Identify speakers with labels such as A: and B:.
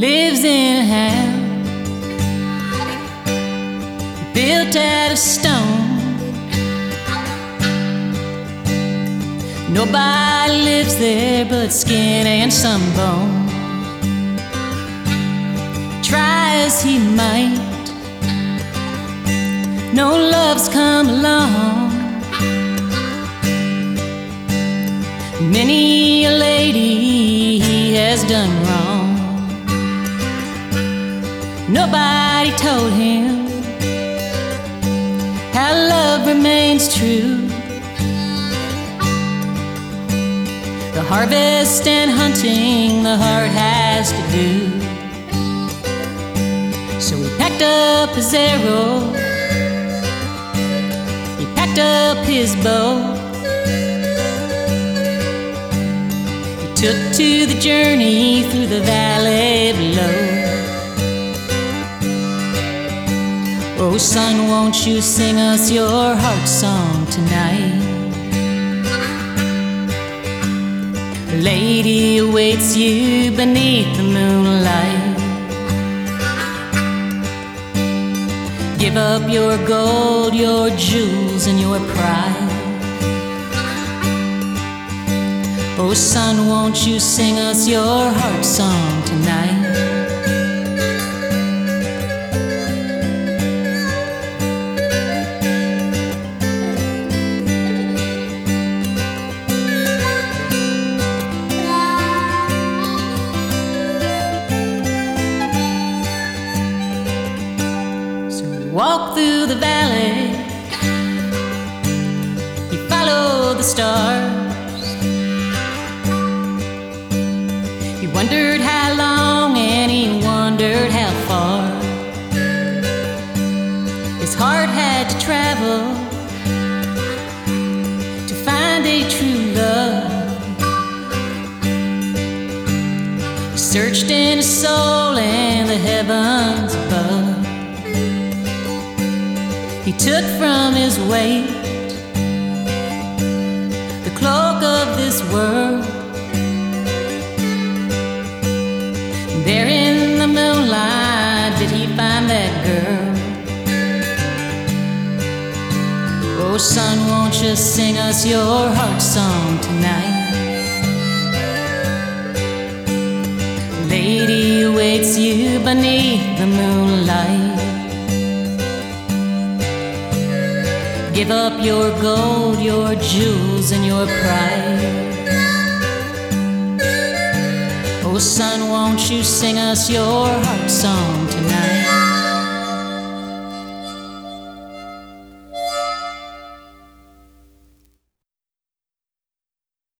A: lives in a house built out of stone. Nobody lives there but skin and some bone. Try as he might, no love's come along. Many a lady he has done wrong. Nobody told him how love remains true. The harvest and hunting the heart has to do. So he packed up his arrow, he packed up his bow. He took to the journey through the valley below. Oh son, won't you sing us your heart song tonight? A lady awaits you beneath the moonlight. Give up your gold, your jewels, and your pride. Oh son, won't you sing us your heart song tonight? Walk through the valley, he followed the stars. He wondered how long and he wondered how far his heart had to travel to find a true love. He searched in his soul and the heavens above. He took from his weight the cloak of this world. There in the moonlight did he find that girl. Oh son, won't you sing us your heart song tonight? Lady awaits you beneath the moonlight. Give up your gold, your jewels, and your pride. Oh son, won't you sing us your heart song